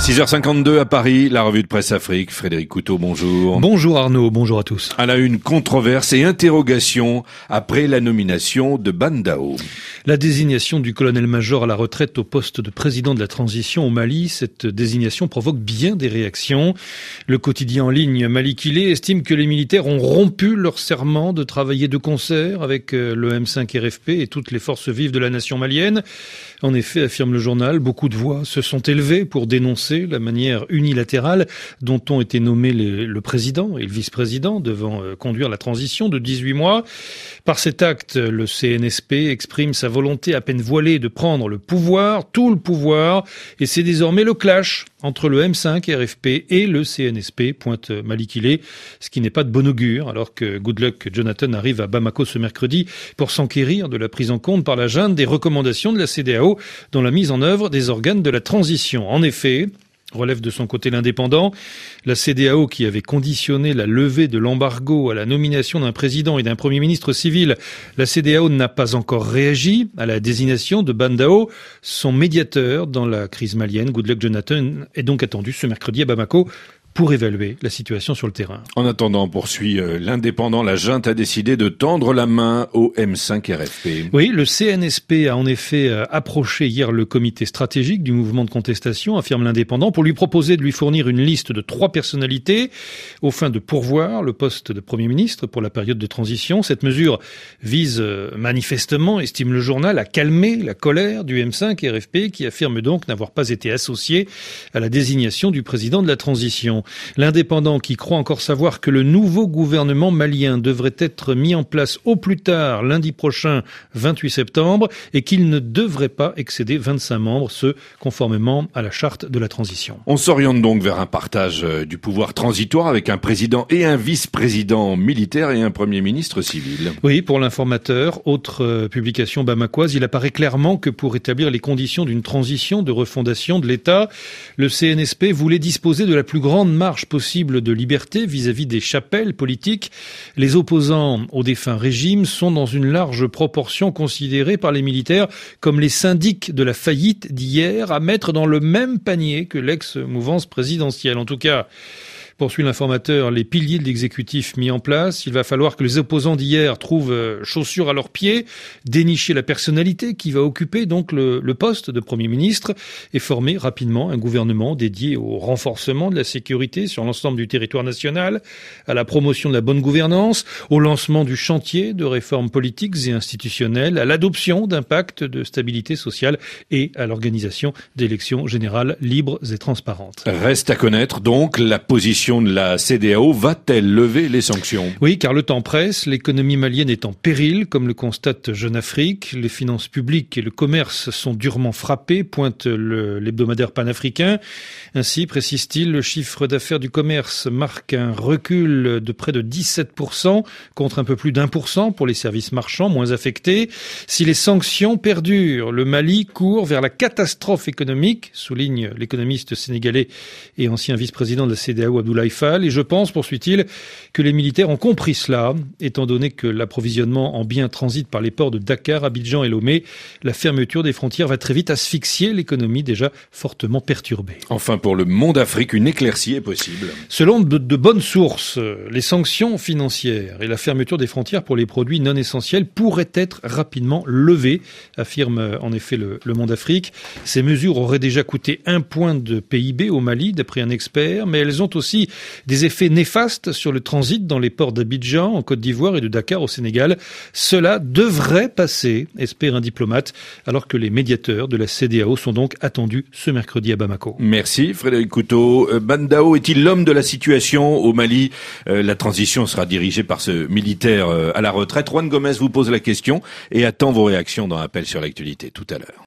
6h52 à Paris, la revue de presse Afrique. Frédéric Couteau, bonjour. Bonjour Arnaud, bonjour à tous. À la une, controverse et interrogation après la nomination de Ban Dao. La désignation du colonel-major à la retraite au poste de président de la transition au Mali, cette désignation provoque bien des réactions. Le quotidien en ligne Malikile estime que les militaires ont rompu leur serment de travailler de concert avec le M5 RFP et toutes les forces vives de la nation malienne. En effet, affirme le journal, beaucoup de voix se sont élevées pour dénoncer la manière unilatérale dont ont été nommés le président et le vice-président devant conduire la transition de 18 mois. Par cet acte, le CNSP exprime sa volonté à peine voilée de prendre le pouvoir, tout le pouvoir, et c'est désormais le clash entre le M5 RFP et le CNSP, pointe Malikile, ce qui n'est pas de bon augure, alors que Goodluck Jonathan arrive à Bamako ce mercredi pour s'enquérir de la prise en compte par la junte des recommandations de la CEDEAO dans la mise en œuvre des organes de la transition. En effet, relève de son côté l'Indépendant, la CEDEAO qui avait conditionné la levée de l'embargo à la nomination d'un président et d'un premier ministre civil, la CEDEAO n'a pas encore réagi à la désignation de Ban Dao. Son médiateur dans la crise malienne, Goodluck Jonathan, est donc attendu ce mercredi à Bamako pour évaluer la situation sur le terrain. En attendant, poursuit l'Indépendant, la junte a décidé de tendre la main au M5 RFP. Oui, le CNSP a en effet approché hier le comité stratégique du mouvement de contestation, affirme l'Indépendant, pour lui proposer de lui fournir une liste de 3 personnalités aux fins de pourvoir le poste de Premier ministre pour la période de transition. Cette mesure vise manifestement, estime le journal, à calmer la colère du M5 RFP qui affirme donc n'avoir pas été associé à la désignation du président de la transition. L'Indépendant qui croit encore savoir que le nouveau gouvernement malien devrait être mis en place au plus tard lundi prochain, 28 septembre, et qu'il ne devrait pas excéder 25 membres, ce conformément à la charte de la transition. On s'oriente donc vers un partage du pouvoir transitoire avec un président et un vice-président militaire et un premier ministre civil. Oui, pour l'Informateur, autre publication bamakoise, il apparaît clairement que pour établir les conditions d'une transition de refondation de l'État, le CNSP voulait disposer de la plus grande marge possible de liberté vis-à-vis des chapelles politiques. Les opposants au défunt régime sont dans une large proportion considérés par les militaires comme les syndics de la faillite d'hier à mettre dans le même panier que l'ex-mouvance présidentielle. En tout cas, poursuit l'Informateur, les piliers de l'exécutif mis en place. Il va falloir que les opposants d'hier trouvent chaussures à leurs pieds, dénicher la personnalité qui va occuper donc le poste de Premier ministre et former rapidement un gouvernement dédié au renforcement de la sécurité sur l'ensemble du territoire national, à la promotion de la bonne gouvernance, au lancement du chantier de réformes politiques et institutionnelles, à l'adoption d'un pacte de stabilité sociale et à l'organisation d'élections générales libres et transparentes. Reste à connaître donc la position de la CEDEAO, va-t-elle lever les sanctions? Oui, car le temps presse, l'économie malienne est en péril, comme le constate Jeune Afrique. Les finances publiques et le commerce sont durement frappés, pointe l'hebdomadaire panafricain. Ainsi, précise-t-il, le chiffre d'affaires du commerce marque un recul de près de 17%, contre un peu plus d'1% pour les services marchands moins affectés. Si les sanctions perdurent, le Mali court vers la catastrophe économique, souligne l'économiste sénégalais et ancien vice-président de la CEDEAO, Abdoulaye Fall, et je pense, poursuit-il, que les militaires ont compris cela, étant donné que l'approvisionnement en biens transite par les ports de Dakar, Abidjan et Lomé. La fermeture des frontières va très vite asphyxier l'économie déjà fortement perturbée. Enfin, pour le Monde Afrique, une éclaircie est possible. Selon de bonnes sources, les sanctions financières et la fermeture des frontières pour les produits non essentiels pourraient être rapidement levées, affirme en effet le Monde Afrique. Ces mesures auraient déjà coûté 1 point de PIB au Mali, d'après un expert, mais elles ont aussi des effets néfastes sur le transit dans les ports d'Abidjan, en Côte d'Ivoire et de Dakar au Sénégal. Cela devrait passer, espère un diplomate, alors que les médiateurs de la CEDEAO sont donc attendus ce mercredi à Bamako. Merci Frédéric Couteau. Ban Dao est-il l'homme de la situation au Mali? La transition sera dirigée par ce militaire à la retraite. Juan Gomez vous pose la question et attend vos réactions dans Appel sur l'actualité tout à l'heure.